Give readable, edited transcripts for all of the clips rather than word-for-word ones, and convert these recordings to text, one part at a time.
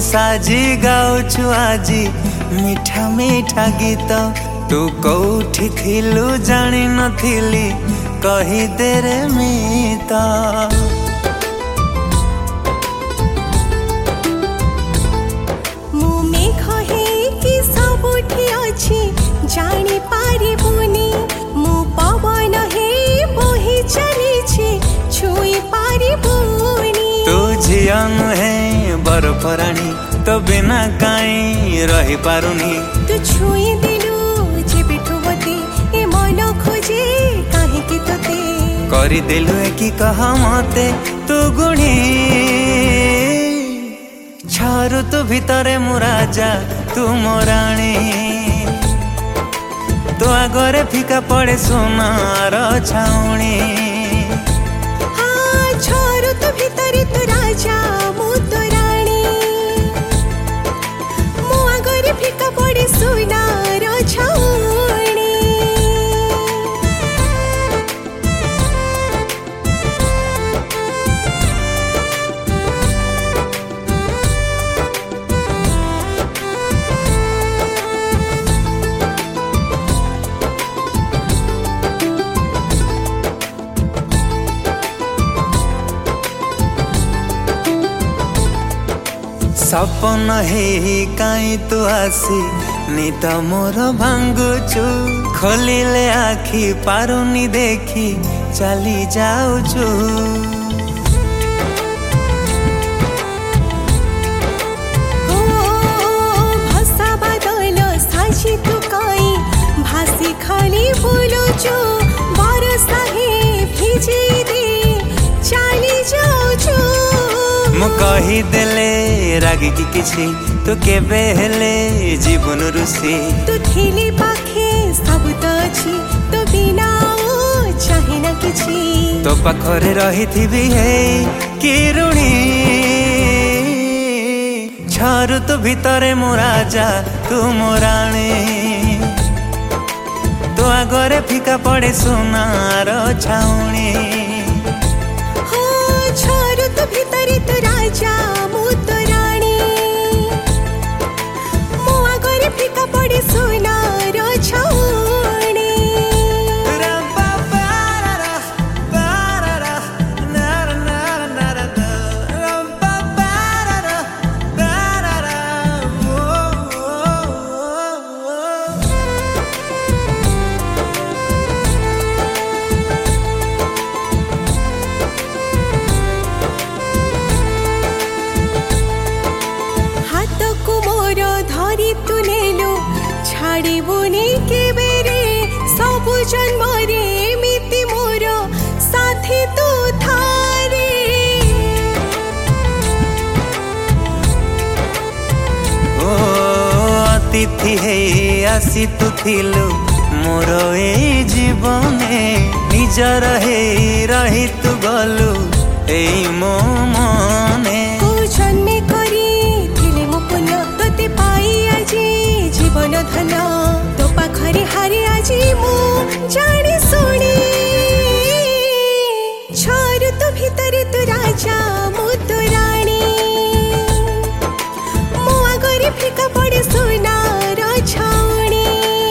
साजी गाउछु आजी मीठा मीठा गीत तू कौठी थिलु जानी नथिली कही दे रे मीता। जानी पारी बुनी मु पवन हे बोही चली छे छुई पारी बुनी। तू झियन है बरफराणी तो बिना काई रही पारुनी। तू छुई दिलु जे बिठुवती ए मन खोजे काहे की तोते करी दिलु की कहा मते तू गुणी। छारु तू भितरे मु राजा तू मोराणी तो आगरे फीका पड़े सोनार छाउणी। हाँ छोरू तो भितरे तो राजा मु तो राणी मु आगरे फीका पड़े सोनार छाउणी। सपन हे काई तू आसी नित मोर भांगुचु खोलिले आखि पारुनी देखी चली जाउछु। भसा बादल साझी तू काई भासी खाली बोलुचु बरसा हे भिजी दे चली जाउछु। मु कही देले रागी की किछि तो केबे हेले जीवन रुसी। तू थिली पाखे सब तो अछि तो बिना चाहे ना किछि तो पाखरे रही थिबी हे कि ऋणी। छारु तू भितरे मो राजा तू मोराणी तो आगरे फीका पड़े सोनार छाउणी। छोरू तो भितरे तो राजा मु तो राणी मु आगरे फीका पड़े सोनार छाउणी। तू नेलु छाड़ी बुनी के बेरे सब जन्म रे मिति मोर साथी तू थारे। ओ अतिथि हे आसी तू थिलु मोर ए जीवने निजर हे रही तू गलु ए मो मने। जन्मे करी थिले मो पुण्य तोते पाई आजी जीवन धन तो पाखरे हारे आजी मु जानी सुनी। छोरू तो भितरे तू राजा मु तो राणी मु आगरे फीका पड़े सोनार छाउणी।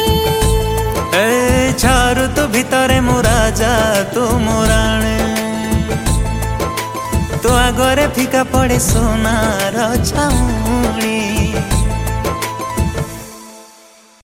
ए छारु तू भितरे मो राजा तू मोराणी तो आगरे फीका पड़े सोनार छाउणी।